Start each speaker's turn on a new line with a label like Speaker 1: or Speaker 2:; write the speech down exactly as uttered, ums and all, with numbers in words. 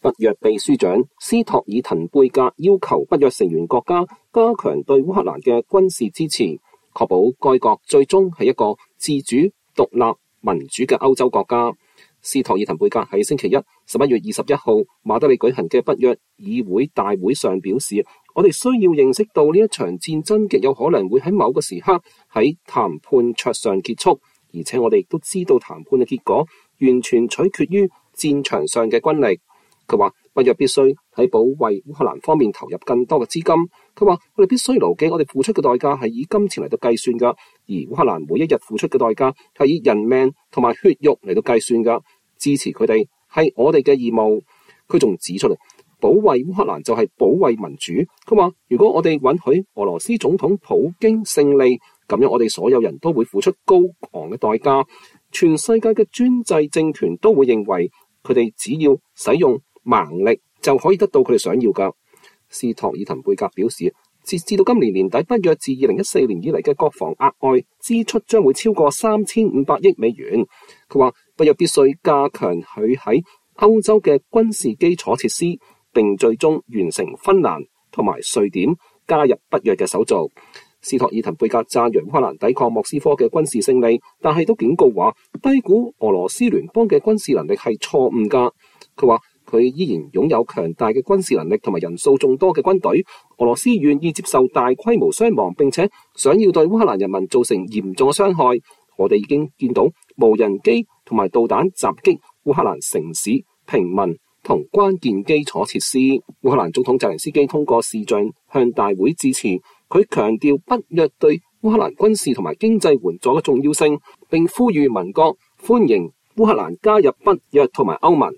Speaker 1: 北約秘書長斯托爾滕貝格要求北約成員國家加強對烏克蘭嘅軍事支持，確保該國最終係一個自主、獨立、民主嘅歐洲國家。斯托爾滕貝格喺星期一十一月二十一號馬德里舉行嘅北約議會大會上表示，我哋需要認識到呢一場戰爭極有可能會喺某個時刻喺談判桌上結束，而且我哋亦都知道談判嘅結果完全取決於戰場上嘅軍力。佢話北約必須喺保衛烏克蘭方面投入更多嘅資金。佢話我哋必須牢記，我哋付出嘅代價係以金錢嚟到計算噶，而烏克蘭每一日付出嘅代價係以人命同埋血肉嚟到計算噶。支持佢哋係我哋嘅義務。佢仲指出嚟，保衛烏克蘭就係保衛民主。佢話如果我哋允許俄羅斯總統普京勝利，咁樣我哋所有人都會付出高昂嘅代價。全世界嘅專制政權都會認為佢哋只要使用蠻力就可以得到佢哋想要噶。斯托爾滕貝格表示，截至到今年年底，北約自二零一四年以嚟嘅國防額外支出將會超過三千五百億美元。佢話北約必須加強佢喺歐洲嘅軍事基礎設施，並最終完成芬蘭同埋瑞典加入北約嘅手續。斯托爾滕貝格讚揚烏克蘭抵抗莫斯科嘅軍事勝利，但係都警告話低估俄羅斯聯邦嘅軍事能力係錯誤噶。佢話佢依然擁有強大嘅軍事能力同埋人數眾多嘅軍隊，俄羅斯願意接受大規模傷亡，並且想要對烏克蘭人民造成嚴重嘅傷害。我哋已經見到無人機同埋導彈襲擊烏克蘭城市、平民同關鍵基礎設施。烏克蘭總統澤連斯基通過視像向大會致辭，佢強調北約對烏克蘭軍事同埋經濟援助嘅重要性，並呼籲盟國歡迎烏克蘭加入北約同埋歐盟。